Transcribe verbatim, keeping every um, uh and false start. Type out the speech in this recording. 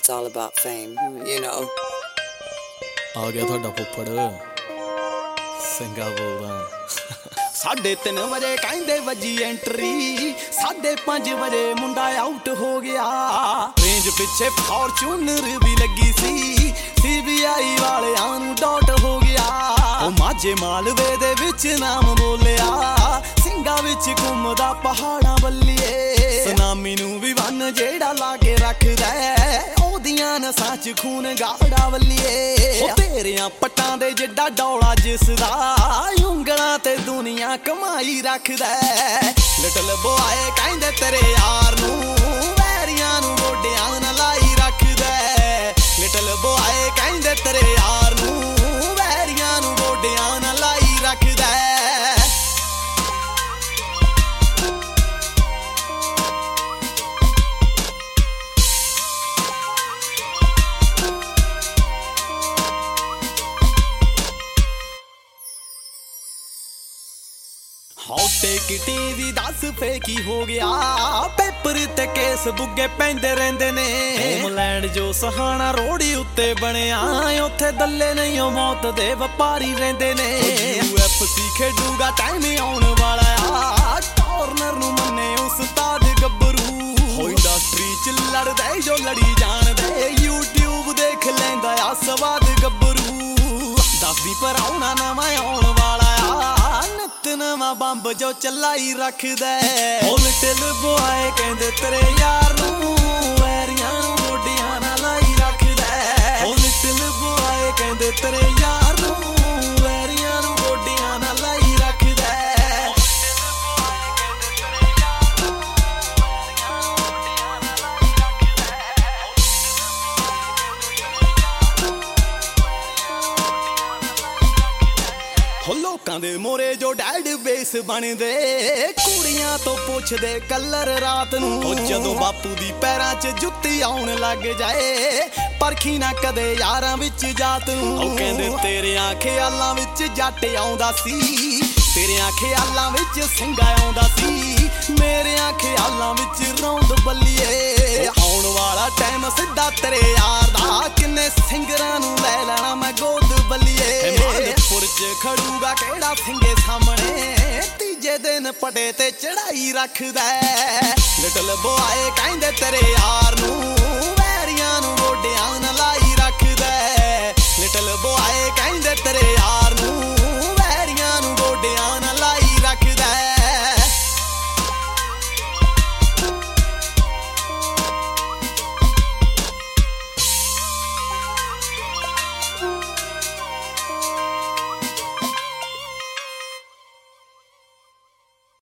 it's all about fame, you know. ਆ ਗਿਆ ਤੁਹਾਡਾ ਫੁੱਫੜ ਸਿੰਘਾ ਬੋਲਦਾ ਸਾਢੇ ਤਿੰਨ ਵਜੇ ਕਹਿੰਦੇ ਵੱਜੀ ਐਂਟਰੀ, ਸਾਢੇ ਪੰਜ ਵਜੇ ਮੁੰਡਾ ਆਊਟ ਹੋ ਗਿਆ। ਰੇਂਜ ਪਿੱਛੇ ਫੋਰਚੂਨਰ ਵੀ ਲੱਗੀ ਸੀ, ਸੀ ਬੀ ਆਈ ਵਾਲਿਆਂ ਨੂੰ ਡਾਟ ਹੋ ਗਿਆ। ਉਹ ਮਾਝੇ ਮਾਲਵੇ ਦੇ ਵਿੱਚ ਨਾਮ ਬੋਲਿਆ, ਸਿੰਘਾਂ ਵਿੱਚ ਘੁੰਮਦਾ ਪਹਾੜਾਂ ਵੱਲੀਏ। ਸੁਨਾਮੀ ਨੂੰ ਵੀ ਵੰਨ ਜਿਹੜਾ ਲਾ ਕੇ ਰੱਖਦਾ, ਉਹਦੀਆਂ ਨਸਾਂ ਚ ਖੂਨ ਗਾੜਾ ਵੱਲੀਏ। ਉਹ ਤੇਰਿਆਂ ਪੱਟਾਂ ਦੇ ਜਿੱਡਾ ਡੌਲਾ ਜਿਸਦਾ, ਉਂਗਲਾਂ ਤੇ ਦੁਨੀਆ ਕਮਾਈ ਰੱਖਦਾ। ਲਿਟਲ ਬੋਏ ਕਹਿੰਦੇ ਤੇਰੇ ਯਾਰ ਨੂੰ, ਵੈਰੀਆਂ ਨੂੰ ਗੋਡਿਆਂ ਨਾਲ ਲਾਈ ਰੱਖਦਾ। ਲਿਟਲ ਬੋਏ ਕਹਿੰਦੇ ਤੇਰੇ ਯਾਰ ਨੂੰ, ਵੈਰੀਆਂ ਨੂੰ ਗੋਡਿਆਂ ਨਾਲ ਲਾਈ ਰੱਖਦਾ। ਹੌਟੇ ਕਿਟੀ ਵੀ ਦੱਸ ਫੇ ਕੀ ਹੋ ਗਿਆ, ਪੇਪਰ ਤੇ ਕੇਸ ਬੁੱਗੇ ਪੈਂਦੇ ਰਹਿੰਦੇ ਨੇ। ਹੋਮਲੈਂਡ ਜੋ ਸਹਾਣਾ ਰੋੜੀ ਉੱਤੇ ਬਣਿਆ, ਉੱਥੇ ਦੱਲੇ ਨਹੀਂ ਉਹ ਮੌਤ ਦੇ ਵਪਾਰੀ ਰਹਿੰਦੇ ਨੇ। ਯੂ ਐਫ ਸੀ ਖੇਡੂਗਾ ਟਾਈਮ ਆਉਣ ਵਾਲਾ ਆ, ਕਾਰਨਰ ਨੂੰ ਮੰਨੇ ਉਸਤਾਦ ਗੱਭਰੂ। ਹੋ ਇੰਡਸਟਰੀ ਚ ਲੜਦੇ ਜੋ ਲੜੀ ਜਾਣਦੇ, ਯੂਟਿਊਬ ਦੇਖ ਲੈਂਦਾ ਆ ਸਵਾਦ ਗੱਭਰੂ। ਦੱਸਦੀ ਪਰ ਆਉਣਾ ਨਵਾਂ ਆਉਣ ਵਾਲਾ ਆ, ਨਿੱਤ ਨਵਾਂ ਬੰਬ ਜੋ ਚਲਾਈ ਰੱਖਦਾ। ਉਹ ਲਿਟਲ ਬੋਏ ਕਹਿੰਦੇ ਤੇਰੇ ਯਾਰ ਨੂੰ, ਵੈਰੀਆਂ ਨੂੰ ਗੋਡਿਆਂ ਨਾਲ ਲਾਈ ਰੱਖਦਾ। ਉਹ ਲਿਟਲ ਬੋਏ ਕਹਿੰਦੇ ਤੇਰੇ ਯਾਰ ਨੂੰ, ਵੈਰੀਆਂ ਨੂੰ ਗੋਡਿਆਂ ਨਾਲ ਲਾਈ ਰੱਖਦਾ। ਹੋ ਲੋਕਾਂ ਦੇ ਮੋਰੇ ਜੋ ਡੈਡ ਬੇਸ ਬਣਦੇ, ਕੁੜੀਆਂ ਤੋਂ ਪੁੱਛਦੇ ਕਲਰ ਰਾਤ ਨੂੰ। ਉਹ ਜਦੋਂ ਬਾਪੂ ਦੀ ਪੈਰਾਂ 'ਚ ਜੁੱਤੀ ਆਉਣ ਲੱਗ ਜਾਏ, ਪਰਖੀ ਨਾ ਕਦੇ ਯਾਰਾਂ ਵਿੱਚ ਜਾਤ ਨੂੰ। ਉਹ ਕਹਿੰਦੇ ਤੇਰਿਆਂ ਖਿਆਲਾਂ ਵਿੱਚ ਜੱਟ ਆਉਂਦਾ ਸੀ, ਤੇਰਿਆਂ ਖਿਆਲਾਂ ਵਿੱਚ ਸਿੰਘਾ ਆਉਂਦਾ ਸੀ, ਮੇਰਿਆਂ ਖਿਆਲਾਂ ਵਿੱਚ ਰੌਂਦ ਬੱਲੀਏ। ਆਉਣ ਵਾਲਾ ਟਾਈਮ ਸਿੱਧਾ ਤੇਰੇ ਯਾਰ ਦਾ, ਕਿੰਨੇ ਸਿੰਗਰਾਂ ਨੂੰ ਲੈ ਲੈਣਾ ਮੈਂ ਗੋਦ ਬੱਲੀਏ। ਮਾਲਪੁਰ 'ਚ ਖੜੂਗਾ ਕਿਹੜਾ ਸਿੰਘੇ ਸਾਹਮਣੇ, ਤੀਜੇ ਦਿਨ ਪਟੇ ਤੇ ਚੜਾਈ ਰੱਖਦਾ। ਲਿਟਲ ਬੋਏ ਕਹਿੰਦੇ ਤੇਰੇ ਯਾਰ ਨੂੰ, ਵੈਰੀਆਂ ਨੂੰ ਗੋਡਿਆਂ ਨਾਲ ਲਾਈ ਰੱਖਦਾ। ਲਿਟਲ ਬੋਏ ਕਹਿੰਦੇ ਤੇਰੇ ਯਾਰ ਨੂੰ,